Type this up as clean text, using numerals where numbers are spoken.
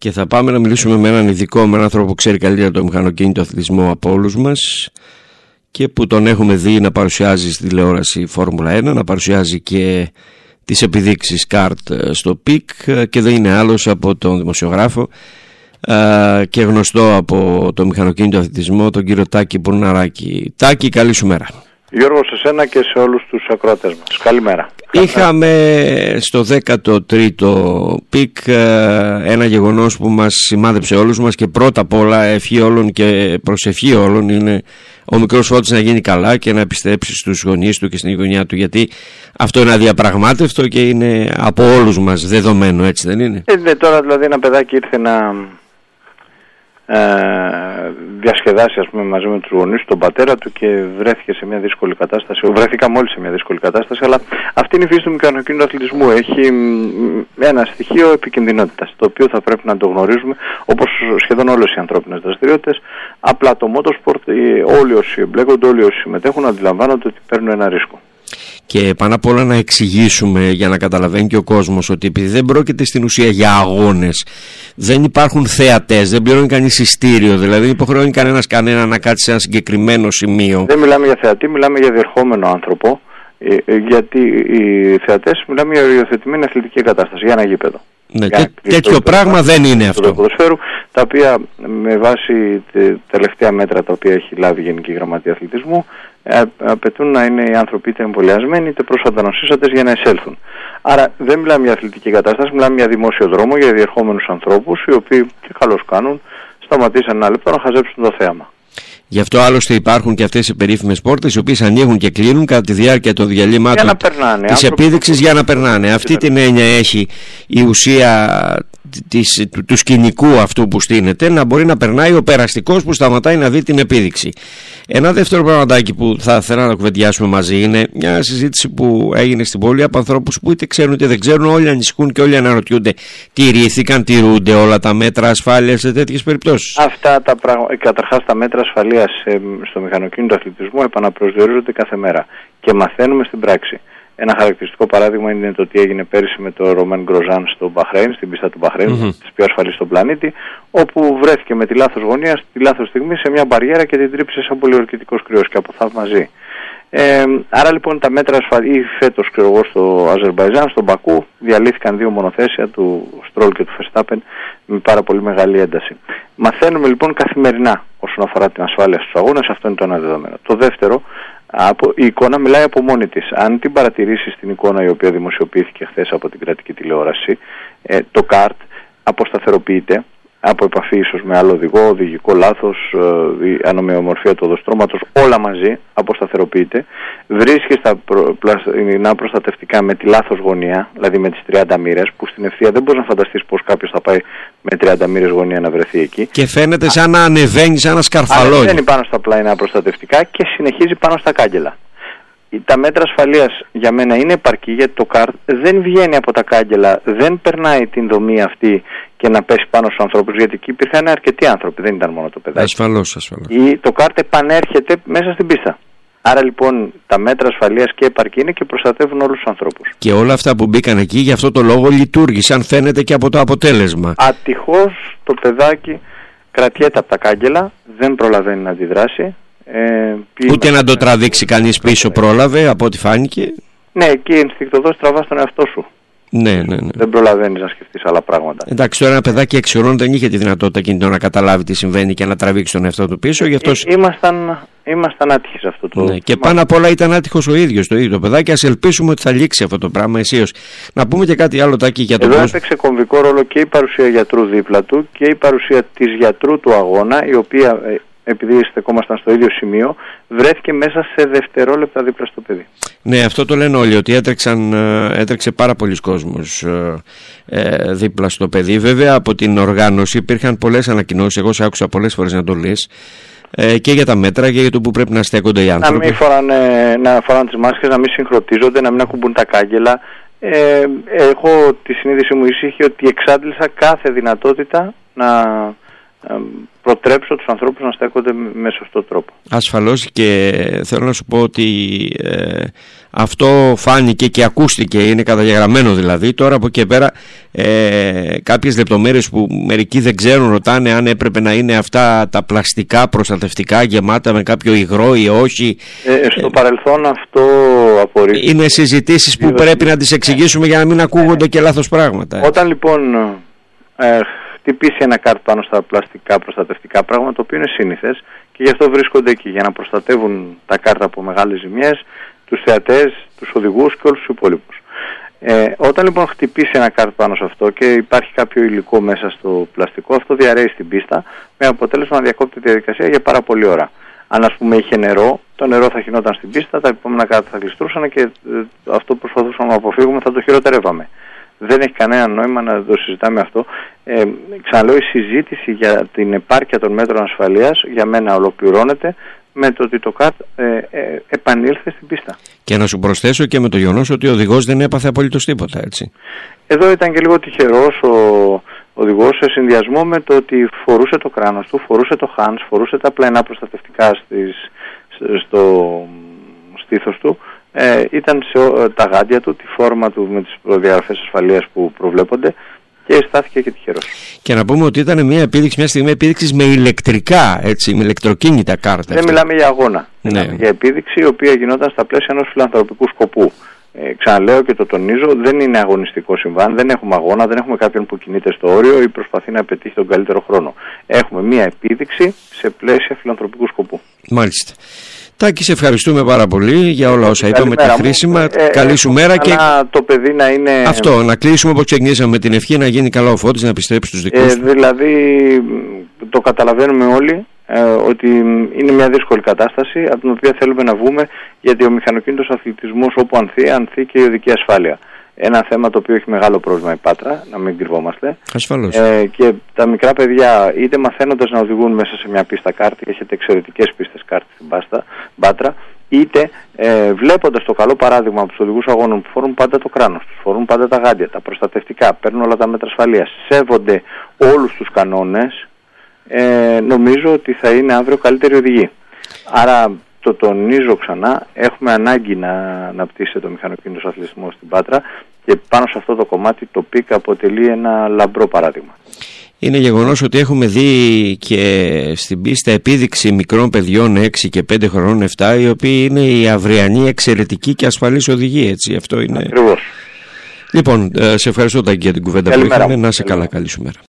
Και θα πάμε να μιλήσουμε με έναν ειδικό, με έναν άνθρωπο που ξέρει καλύτερα το μηχανοκίνητο αθλητισμό από όλους μας και που τον έχουμε δει να παρουσιάζει στη τηλεόραση Φόρμουλα 1, να παρουσιάζει και τις επιδείξεις καρτ στο ΠΙΚ και δεν είναι άλλος από τον δημοσιογράφο και γνωστό από το μηχανοκίνητο αθλητισμό, τον κύριο Τάκη Μπουρναράκη. Τάκη, καλή σου μέρα. Γιώργο, σε σένα και σε όλους τους ακροατές μας. Καλημέρα. Είχαμε στο 13ο ΠΙΚ ένα γεγονός που μας σημάδεψε όλους μας και πρώτα απ' όλα ευχή όλων και προσευχή όλων είναι ο μικρός Φώτης να γίνει καλά και να επιστρέψει στους γονείς του και στην οικογένειά του, γιατί αυτό είναι αδιαπραγμάτευτο και είναι από όλους μας δεδομένο, έτσι δεν είναι? Τώρα δηλαδή ένα παιδάκι ήρθε να διασκεδάσει, ας πούμε, μαζί με τους γονείς του, τον πατέρα του, και βρέθηκε σε μια δύσκολη κατάσταση. Βρεθήκαμε όλοι σε μια δύσκολη κατάσταση, αλλά αυτή είναι η φύση του μηχανοκίνητου αθλητισμού. Έχει ένα στοιχείο επικινδυνότητας, το οποίο θα πρέπει να το γνωρίζουμε, όπως σχεδόν όλες οι ανθρώπινες δραστηριότητες. Απλά το motorsport, όλοι όσοι εμπλέκονται, όλοι όσοι συμμετέχουν, αντιλαμβάνονται ότι παίρνουν ένα ρίσκο. Και πάνω απ' όλα να εξηγήσουμε, για να καταλαβαίνει και ο κόσμος, ότι επειδή δεν πρόκειται στην ουσία για αγώνες, δεν υπάρχουν θεατές, δεν πληρώνει κανείς ειστήριο, δηλαδή δεν υποχρεώνει κανένα να κάτσει σε ένα συγκεκριμένο σημείο. Δεν μιλάμε για θεατή, μιλάμε για διερχόμενο άνθρωπο, γιατί οι θεατές μιλάμε για οριοθετημένη αθλητική κατάσταση, για ένα γήπεδο. Ναι, τέτοιο πράγμα δεν είναι αυτό. Το ποδοσφαίρου, τα οποία με βάση τα τελευταία μέτρα τα οποία έχει λάβει η Γενική Γραμματεία Αθλητισμού, απαιτούν να είναι οι άνθρωποι είτε εμβολιασμένοι είτε πρόσφατα νοσήσατες για να εισέλθουν. Άρα δεν μιλάμε για αθλητική κατάσταση, μιλάμε για δημόσιο δρόμο, για διερχόμενους ανθρώπους, οι οποίοι και καλώς κάνουν, σταματήσαν ένα λεπτό να χαζέψουν το θέαμα. Γι' αυτό άλλωστε υπάρχουν και αυτές οι περίφημες πόρτες, οι οποίες ανοίγουν και κλείνουν κατά τη διάρκεια των διαλύματων της επίδειξης για να περνάνε. Αυτή την έννοια έχει η ουσία του σκηνικού αυτού που στείνεται, να μπορεί να περνάει ο περαστικός που σταματάει να δει την επίδειξη. Ένα δεύτερο πραγματάκι που θα ήθελα να κουβεντιάσουμε μαζί είναι μια συζήτηση που έγινε στην πόλη από ανθρώπους που είτε ξέρουν είτε δεν ξέρουν, όλοι ανησυχούν και όλοι αναρωτιούνται, τηρούνται όλα τα μέτρα ασφάλειας σε τέτοιες περιπτώσεις? Καταρχάς τα μέτρα ασφαλείας στο μηχανοκίνητο αθλητισμό επαναπροσδιορίζονται κάθε μέρα και μαθαίνουμε στην πράξη. Ένα χαρακτηριστικό παράδειγμα είναι το τι έγινε πέρυσι με το Ρωμέν Γκροζάν στο Μπαχρέιν, στην πίστα του Μπαχρέιν, της πιο ασφαλής στον πλανήτη, όπου βρέθηκε με τη λάθος γωνία, στη λάθος στιγμή σε μια μπαριέρα και την τρύπησε σαν πολιορκητικός κρυός και αποθαυμαζεί. Άρα λοιπόν τα μέτρα ασφαλείας, ή φέτος στο Αζερμπαϊτζάν, στον Μπακού, διαλύθηκαν 2 μονοθέσια του Στρόλ και του Φερστάπεν με πάρα πολύ μεγάλη ένταση. Μαθαίνουμε λοιπόν καθημερινά όσον αφορά την ασφάλεια στους αγώνες, αυτό είναι το ένα δεδομένο. Το δεύτερο, η εικόνα μιλάει από μόνη της. Αν την παρατηρήσεις στην εικόνα η οποία δημοσιοποιήθηκε χθες από την κρατική τηλεόραση, το καρτ αποσταθεροποιείται από επαφή ίσως με άλλο οδηγό, οδηγικό λάθος, η ανομοιομορφία του οδοστρώματος, όλα μαζί αποσταθεροποιείται. Βρίσκει στα προστατευτικά με τη λάθος γωνία, δηλαδή με τις 30 μοίρες, που στην ευθεία δεν μπορείς να φανταστείς πως κάποιος θα πάει με 30 μοίρες γωνία να βρεθεί εκεί. Και φαίνεται σαν να ανεβαίνει, σαν να σκαρφαλώνει. Ανεβαίνει πάνω στα πλάινα προστατευτικά και συνεχίζει πάνω στα κάγκελα. Τα μέτρα ασφαλείας για μένα είναι επαρκή, γιατί το καρτ δεν βγαίνει από τα κάγκελα, δεν περνάει την δομή αυτή και να πέσει πάνω στους ανθρώπους, γιατί εκεί υπήρχαν αρκετοί άνθρωποι, δεν ήταν μόνο το παιδάκι. Ασφαλώς. Το καρτ επανέρχεται μέσα στην πίστα. Άρα λοιπόν τα μέτρα ασφαλείας και επαρκή είναι και προστατεύουν όλους τους ανθρώπους. Και όλα αυτά που μπήκαν εκεί γι' αυτό το λόγο λειτουργήσαν, φαίνεται και από το αποτέλεσμα. Ατυχώς το παιδάκι κρατιέται από τα κάγκελα, δεν προλαβαίνει να αντιδράσει. Ούτε να το τραβήξει κανείς πίσω πρόλαβε, από ό,τι φάνηκε. Ναι, εκεί ενστικτωδώς τραβάς τον εαυτό σου. Ναι. Δεν προλαβαίνεις να σκεφτείς άλλα πράγματα. Εντάξει, τώρα ένα παιδάκι 6 χρονών δεν είχε τη δυνατότητα εκείνη να καταλάβει τι συμβαίνει και να τραβήξει τον εαυτό του πίσω. Γι' αυτό... Ήμασταν άτυχοι σε αυτό το... Ναι, και πάνω απ' όλα ήταν άτυχος ο ίδιος το ίδιο το παιδάκι. Ας ελπίσουμε ότι θα λήξει αυτό το πράγμα αισίως. Να πούμε και κάτι άλλο, Τάκη, για το πώς... Εδώ έπαιξε κομβικό ρόλο και η παρουσία γιατρού δίπλα του και η παρουσία της γιατρού του αγώνα, η οποία... επειδή στεκόμασταν στο ίδιο σημείο, βρέθηκε μέσα σε δευτερόλεπτα δίπλα στο παιδί. Ναι, αυτό το λένε όλοι, ότι έτρεξε πάρα πολλοί κόσμος δίπλα στο παιδί. Βέβαια από την οργάνωση υπήρχαν πολλές ανακοινώσεις, εγώ σε άκουσα πολλές φορές να το λες, και για τα μέτρα και για το που πρέπει να στέκονται οι άνθρωποι. Να μην φοράνε τις μάσκες, να μην συγχρονίζονται, να μην ακουμπούν τα κάγκελα. Έχω τη συνείδηση μου ήσυχη ότι εξάντλησα κάθε δυνατότητα να προτρέψω τους ανθρώπους να στέκονται με σωστό τρόπο. Ασφαλώς, και θέλω να σου πω ότι αυτό φάνηκε και ακούστηκε, είναι καταγεγραμμένο δηλαδή. Τώρα από εκεί πέρα κάποιες λεπτομέρειες που μερικοί δεν ξέρουν ρωτάνε αν έπρεπε να είναι αυτά τα πλαστικά προστατευτικά γεμάτα με κάποιο υγρό ή όχι. Στο παρελθόν αυτό απορρίπτει. Είναι συζητήσεις που πρέπει να τις εξηγήσουμε για να μην ακούγονται και λάθος πράγματα. Όταν λοιπόν χτυπήσει ένα κάρτ πάνω στα πλαστικά προστατευτικά, πράγμα το οποίο είναι σύνηθες και γι' αυτό βρίσκονται εκεί, για να προστατεύουν τα κάρτα από μεγάλες ζημιές, τους θεατές, τους οδηγούς και όλους τους υπόλοιπους. Όταν λοιπόν χτυπήσει ένα κάρτ πάνω σε αυτό και υπάρχει κάποιο υλικό μέσα στο πλαστικό, αυτό διαρρέει στην πίστα με αποτέλεσμα να διακόπτει τη διαδικασία για πάρα πολλή ώρα. Αν ας πούμε είχε νερό, το νερό θα χυνόταν στην πίστα, τα επόμενα κάρτα θα γλιστρούσαν και αυτό που προσπαθούσαμε να αποφύγουμε θα το χειροτερεύαμε. Δεν έχει κανένα νόημα να το συζητάμε αυτό. Ξαναλέω, η συζήτηση για την επάρκεια των μέτρων ασφαλείας για μένα ολοκληρώνεται με το ότι το ΚΑΤ επανήλθε στην πίστα. Και να σου προσθέσω και με το γεγονός ότι ο οδηγός δεν έπαθε απολύτως τίποτα, έτσι. Εδώ ήταν και λίγο τυχερός ο οδηγός σε συνδυασμό με το ότι φορούσε το κράνος του, φορούσε το hands, φορούσε τα πλαϊνά προστατευτικά στο στήθος του, ήταν σε τα γάντια του, τη φόρμα του με τις προδιαγραφές ασφαλείας που προβλέπονται και στάθηκε και τυχερός. Και να πούμε ότι ήταν μια στιγμή επίδειξης με ηλεκτρικά, έτσι, με ηλεκτροκίνητα κάρτα. Δεν μιλάμε για αγώνα. Ναι. Μιλάμε για επίδειξη η οποία γινόταν στα πλαίσια ενός φιλανθρωπικού σκοπού. Ξαναλέω και το τονίζω, δεν είναι αγωνιστικό συμβάν, δεν έχουμε αγώνα, δεν έχουμε κάποιον που κινείται στο όριο ή προσπαθεί να πετύχει τον καλύτερο χρόνο. Έχουμε μια επίδειξη σε πλαίσια φιλανθρωπικού σκοπού. Μάλιστα. Τάκη, σε ευχαριστούμε πάρα πολύ για όλα όσα είπαμε, τα χρήσιμα. Καλή σου μέρα και το παιδί να είναι... Αυτό, να κλείσουμε όπως ξεκινήσαμε, με την ευχή να γίνει καλά ο Φώτης, να επιστρέψει στους δικούς του. Δηλαδή, το καταλαβαίνουμε όλοι ότι είναι μια δύσκολη κατάσταση από την οποία θέλουμε να βγούμε, γιατί ο μηχανοκίνητος αθλητισμός όπου ανθεί και η οδική ασφάλεια. Ένα θέμα το οποίο έχει μεγάλο πρόβλημα η Πάτρα, να μην κρυβόμαστε. Ασφαλώς. Και τα μικρά παιδιά, είτε μαθαίνοντας να οδηγούν μέσα σε μια πίστα κάρτη, έχετε εξαιρετικές πίστες κάρτη στην Πάτρα, είτε βλέποντας το καλό παράδειγμα από τους οδηγούς αγώνων που φορούν πάντα το κράνος τους, φορούν πάντα τα γάντια, τα προστατευτικά, παίρνουν όλα τα μέτρα ασφαλείας, σέβονται όλους τους κανόνες, νομίζω ότι θα είναι αύριο καλύτερη οδηγή. Άρα, το τονίζω ξανά, έχουμε ανάγκη να αναπτύσσεται το μηχανοκίνητος αθλητισμός στην Πάτρα και πάνω σε αυτό το κομμάτι το ΠΙΚ αποτελεί ένα λαμπρό παράδειγμα. Είναι γεγονός ότι έχουμε δει και στην πίστα επίδειξη μικρών παιδιών 6 και 5 χρονών 7, οι οποίοι είναι η αυριανή εξαιρετική και ασφαλής οδηγία, έτσι. Αυτό είναι. Ακριβώς. Λοιπόν, σε ευχαριστώ Τάκη για την κουβέντα που είχαμε. Να είσαι καλά, καλή σου μέρα.